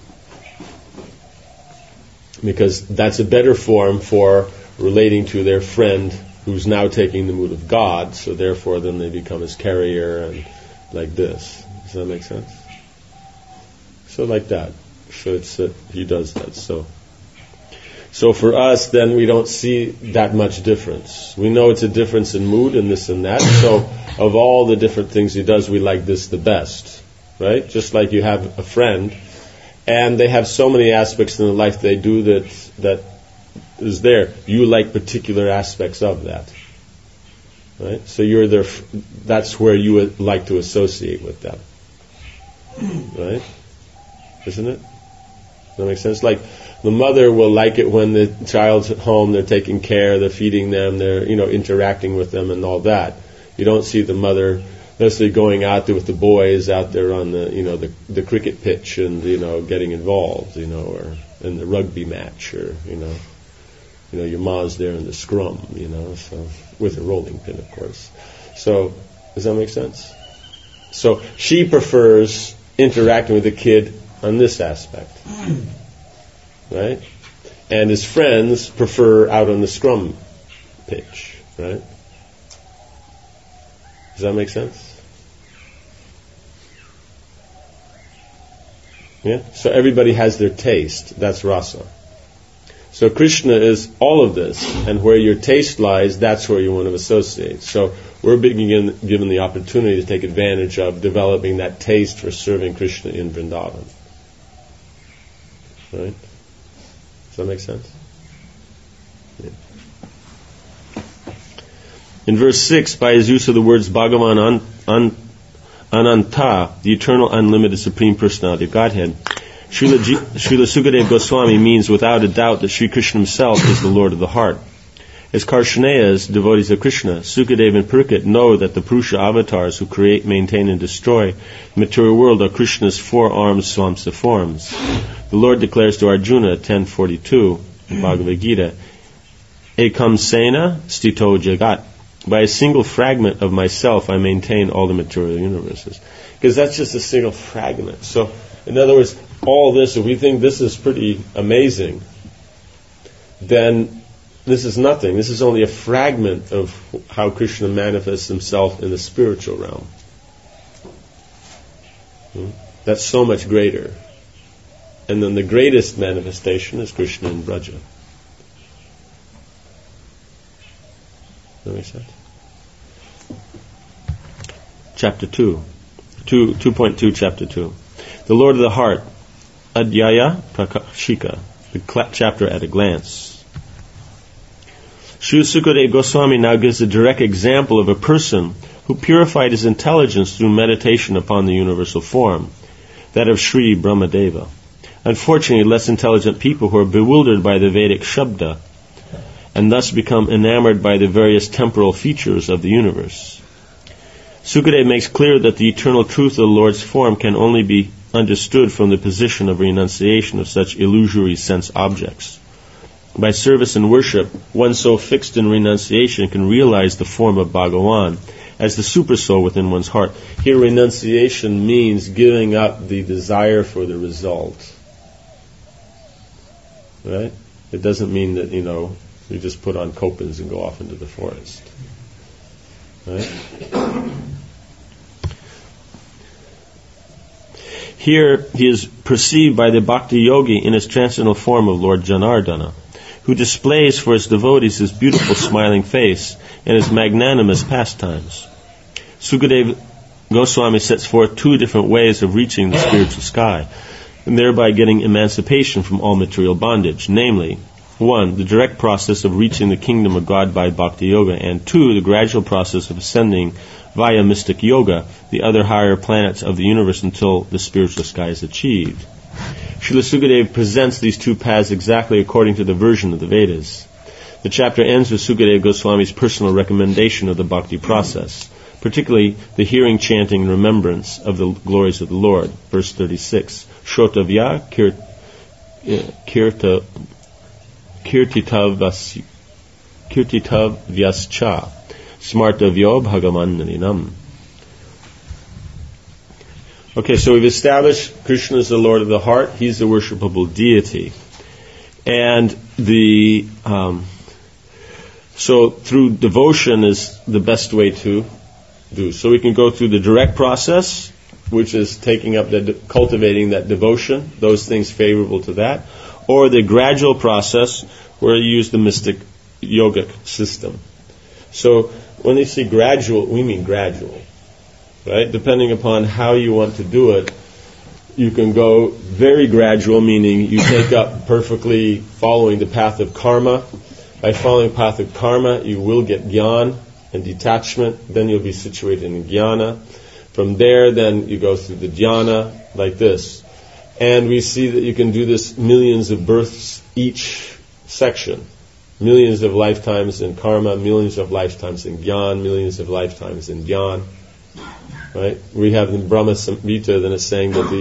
Speaker 1: Because that's a better form for relating to their friend who's now taking the mood of God, so therefore then they become his carrier and like this. Does that make sense? So like that. So he does that. So for us, then we don't see that much difference. We know it's a difference in mood and this and that. So of all the different things he does, we like this the best, right? Just like you have a friend, and they have so many aspects in the life they do that is there. You like particular aspects of that, right? So you're there. That's where you would like to associate with them, right? Isn't it? Does that make sense? Like the mother will like it when the child's at home. They're taking care. They're feeding them. They're interacting with them and all that. You don't see the mother necessarily going out there with the boys out there on the cricket pitch and getting involved, or in the rugby match, or your ma's there in the scrum, so with a rolling pin, of course. So does that make sense? So she prefers interacting with the kid on this aspect, right? And his friends prefer out on the scrum pitch, right? Does that make sense? Yeah? So everybody has their taste. That's rasa. So Krishna is all of this, and where your taste lies, that's where you want to associate. So we're being given the opportunity to take advantage of developing that taste for serving Krishna in Vrindavan. Right? Does that make sense? Yeah. In verse 6, by his use of the words Bhagavan Ananta, the eternal, unlimited, supreme personality of Godhead, Srila Sukadeva Goswami means without a doubt that Sri Krishna himself is the Lord of the heart. As Karshaneyas, devotees of Krishna, Sukadeva and Parikshit know that the Purusha avatars who create, maintain, and destroy the material world are Krishna's four-armed Swamsa forms. The Lord declares to Arjuna, 10:42, in Bhagavad Gita, Ekam Sena Stito Jagat. By a single fragment of myself, I maintain all the material universes. Because that's just a single fragment. So, in other words, all this, if we think this is pretty amazing, then this is nothing. This is only a fragment of how Krishna manifests himself in the spiritual realm. That's so much greater. And then the greatest manifestation is Krishna in Braja. That makes sense? Chapter 2. 2.2, Chapter 2. The Lord of the Heart, Adhyaya Prakashika, the chapter at a glance. Srila Sukadeva Goswami now gives a direct example of a person who purified his intelligence through meditation upon the universal form, that of Sri Brahmadeva. Unfortunately, less intelligent people who are bewildered by the Vedic Shabda and thus become enamored by the various temporal features of the universe. Sukadeva makes clear that the eternal truth of the Lord's form can only be understood from the position of renunciation of such illusory sense objects. By service and worship, one so fixed in renunciation can realize the form of Bhagavan as the supersoul within one's heart. Here, renunciation means giving up the desire for the result. Right? It doesn't mean that, you just put on kopans and go off into the forest. Right? Here, he is perceived by the Bhakti Yogi in his transcendental form of Lord Janardana, who displays for his devotees his beautiful smiling face and his magnanimous pastimes. Sukadeva Goswami sets forth two different ways of reaching the spiritual sky, and thereby getting emancipation from all material bondage, namely, 1, the direct process of reaching the kingdom of God by Bhakti Yoga, and 2, the gradual process of ascending via mystic yoga the other higher planets of the universe until the spiritual sky is achieved. Srila Sukadeva presents these two paths exactly according to the version of the Vedas. The chapter ends with Sukadeva Goswami's personal recommendation of the bhakti process. particularly the hearing, chanting, and remembrance of the glories of the Lord. Verse 36. Shrotavya kirtitavyascha smartavyo bhagavandaninam. Okay, so we've established Krishna is the Lord of the heart. He's the worshipable deity. And so through devotion is the best way to do. So we can go through the direct process, which is cultivating that devotion, those things favorable to that, or the gradual process where you use the mystic yogic system. So when they say gradual, we mean gradual, right? Depending upon how you want to do it, you can go very gradual, meaning you take up perfectly following the path of karma. By following the path of karma, you will get jnana and detachment. Then you'll be situated in jnana. From there, then you go through the dhyana like this. And we see that you can do this millions of births each section. Millions of lifetimes in karma, millions of lifetimes in jnana, millions of lifetimes in jnana. Right? We have in Brahma Samhita, then it's saying that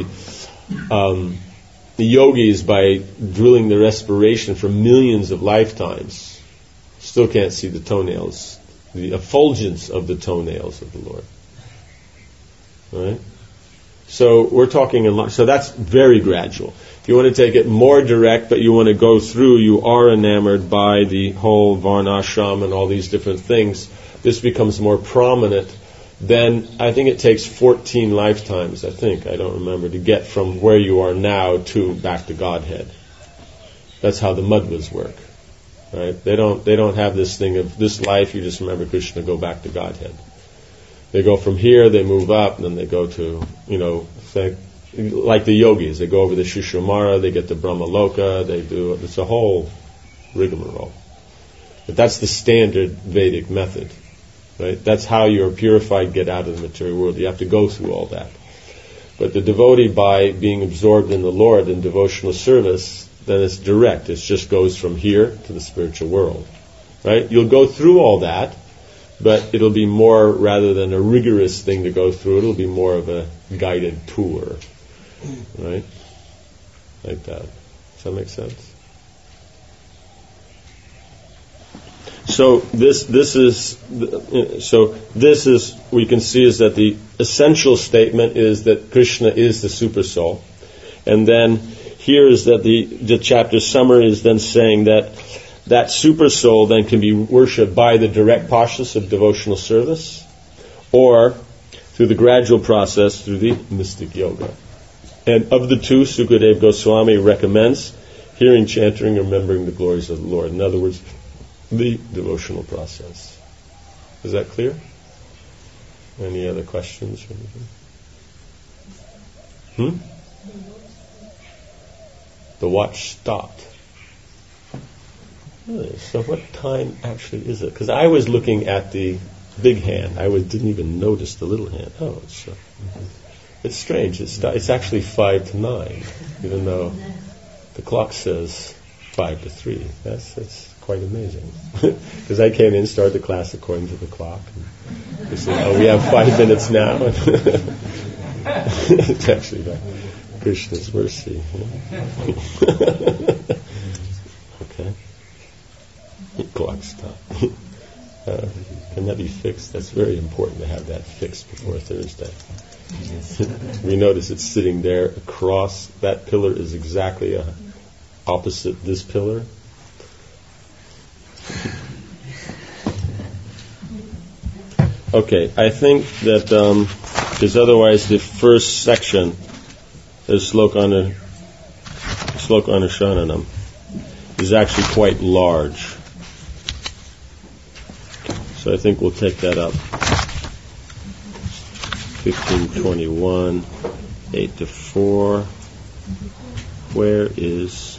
Speaker 1: the yogis, by drilling the respiration for millions of lifetimes, still can't see the toenails, the effulgence of the toenails of the Lord. Right? So we're talking so that's very gradual. If you want to take it more direct, but you want to go through, you are enamored by the whole varnashram and all these different things, this becomes more prominent. Then I think it takes 14 lifetimes, I don't remember, to get from where you are now to back to Godhead. That's how the Madhvas work. Right? They don't have this thing of this life, you just remember Krishna, go back to Godhead. They go from here, they move up, and then they go to, like the yogis, they go over the Shishumara, they get to Brahmaloka, it's a whole rigmarole. But that's the standard Vedic method. Right? That's how you're purified, get out of the material world. You have to go through all that. But the devotee, by being absorbed in the Lord in devotional service, then it's direct. It just goes from here to the spiritual world. Right? You'll go through all that, but it'll be more, rather than a rigorous thing to go through, it'll be more of a guided tour. Right? Like that. Does that make sense? So this is we can see is that the essential statement is that Krishna is the super soul, and then here is that the chapter summary is then saying that super soul then can be worshipped by the direct process of devotional service, or through the gradual process through the mystic yoga. And of the two, Sukadeva Goswami recommends hearing, chanting, remembering the glories of the Lord. In other words, the devotional process. Is that clear? Any other questions or anything? The watch stopped. Really? So what time actually is it? Because I was looking at the big hand. Didn't even notice the little hand. Oh, it's strange. It's actually 5 to 9, even though the clock says 5 to 3. That's quite amazing. Because I came in, started the class according to the clock. And they said, we have 5 minutes now. It's actually by Krishna's mercy. Okay. Clock stop. Can that be fixed? That's very important to have that fixed before Thursday. We notice it's sitting there across. That pillar is exactly opposite this pillar. Okay, I think that because otherwise the first section is Slokana Shananam is actually quite large. So I think we'll take that up. 15:21, 8 to 4. Where is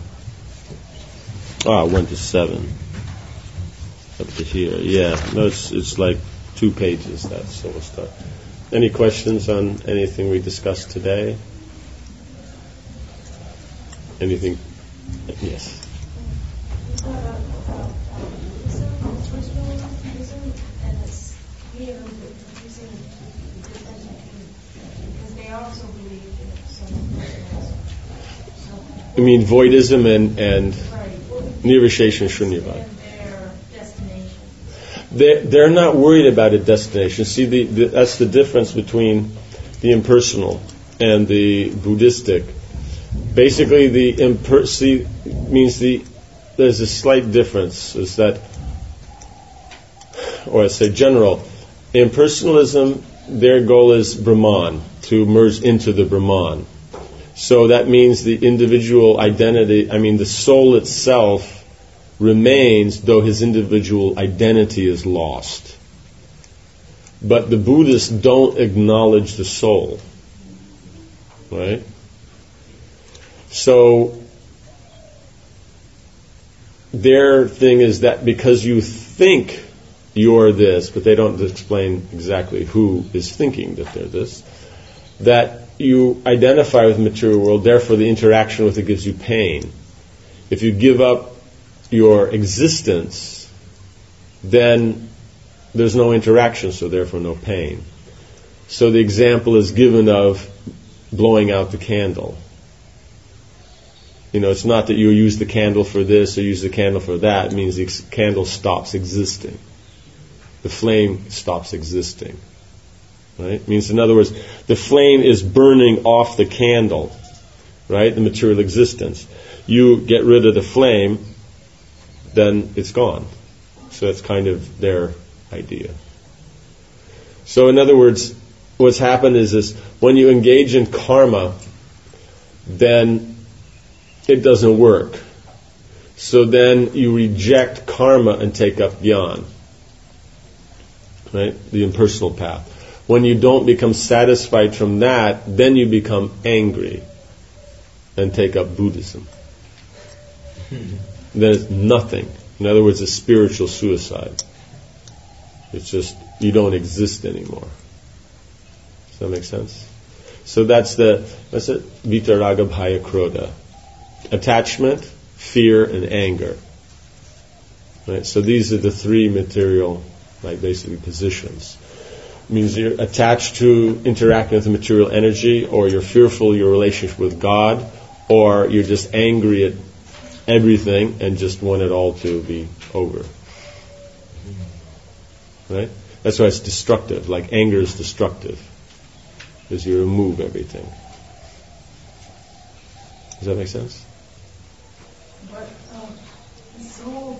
Speaker 1: 1 to 7. Up to here. Yeah. No, it's like 2 pages. So we'll start. Any questions on anything we discussed today? Anything? Yes.
Speaker 5: So, first of all, isn't here see the difference between, because they also believe that some person has.
Speaker 1: You mean voidism and
Speaker 5: Right.
Speaker 1: nirvishesha and shunyavad?
Speaker 5: And their destination.
Speaker 1: They're not worried about a destination. See, that's the difference between the impersonal and the Buddhistic. Basically, there's a slight difference. Is that, or I say general, impersonalism, their goal is Brahman, to merge into the Brahman. So that means the individual identity, the soul itself remains, though his individual identity is lost. But the Buddhists don't acknowledge the soul. Right? So their thing is that because you think you're this, but they don't explain exactly who is thinking that they're this, that you identify with the material world, therefore the interaction with it gives you pain. If you give up your existence, then there's no interaction, so therefore no pain. So the example is given of blowing out the candle. It's not that you use the candle for this or use the candle for that. It means the candle stops existing. The flame stops existing. Right? It means, in other words, the flame is burning off the candle, right? The material existence. You get rid of the flame, then it's gone. So that's kind of their idea. So in other words, what's happened is this: when you engage in karma, then it doesn't work. So then you reject karma and take up jnana, right? The impersonal path. When you don't become satisfied from that, then you become angry and take up Buddhism. Then it's nothing. In other words, it's spiritual suicide. It's just, you don't exist anymore. Does that make sense? So that's it. Vitaraga, Bhaya, Krodha. Attachment, fear, and anger. Right? So these are the three material, basically positions. It means you're attached to interacting with the material energy, or you're fearful of your relationship with God, or you're just angry at everything and just want it all to be over. Right? That's why it's destructive. Like anger is destructive, because you remove everything. Does that make sense?
Speaker 5: But the soul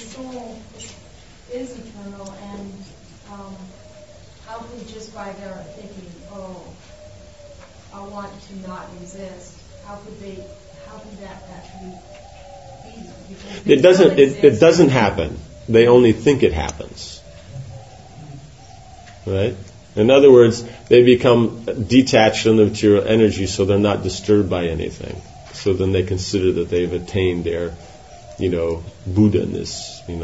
Speaker 5: is eternal, and how could just by their thinking, I want to not exist, how could that actually be? Because
Speaker 1: It doesn't happen. They only think it happens. Right? In other words, they become detached from the material energy, so they're not disturbed by anything. So then they consider that they've attained their, Buddha-ness,
Speaker 5: At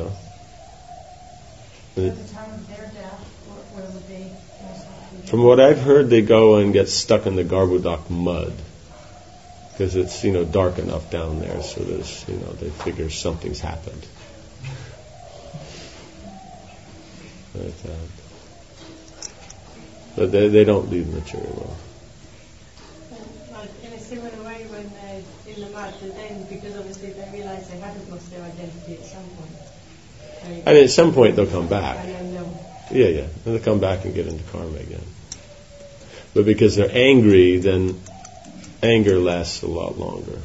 Speaker 5: the time of their death, where would they?
Speaker 1: From what I've heard, they go and get stuck in the Garbhodak mud, because it's, dark enough down there, so there's, they figure something's happened. But they don't leave the material world.
Speaker 6: In a similar way, when they're in the mud, then because obviously they realise they haven't lost their identity at some point.
Speaker 1: At some point they'll come back.
Speaker 6: And then
Speaker 1: Yeah. And they'll come back and get into karma again. But because they're angry, then anger lasts a lot longer.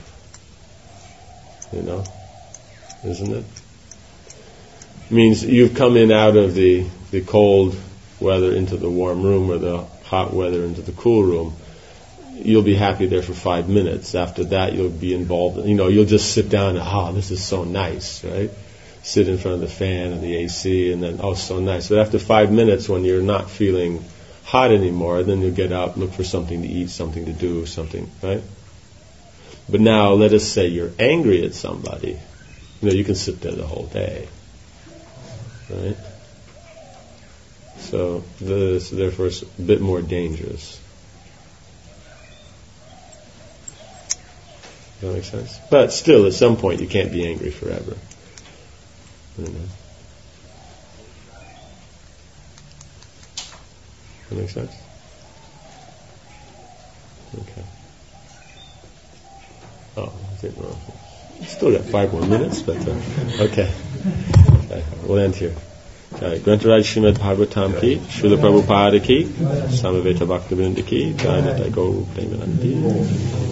Speaker 1: Isn't it? It means you've come in out of the cold weather into the warm room, or the hot weather into the cool room. You'll be happy there for 5 minutes. After that, you'll be involved. You'll just sit down and, this is so nice, right? Sit in front of the fan and the AC, and then, so nice. But after 5 minutes, when you're not feeling hot anymore, then you'll get up, look for something to eat, something to do, something, right? But now, let us say you're angry at somebody. You can sit there the whole day, right? So therefore, it's a bit more dangerous. Does that make sense? But still, at some point, you can't be angry forever. That make sense? Okay. Oh, I did wrong. Still got 5 more minutes, but okay. We'll end here. Grantaraj Srimad Bhagavatam ki, Srila Prabhupada ki, Samaveta Bhaktivinoda ki, Jai Nitai Gaur Premanandi.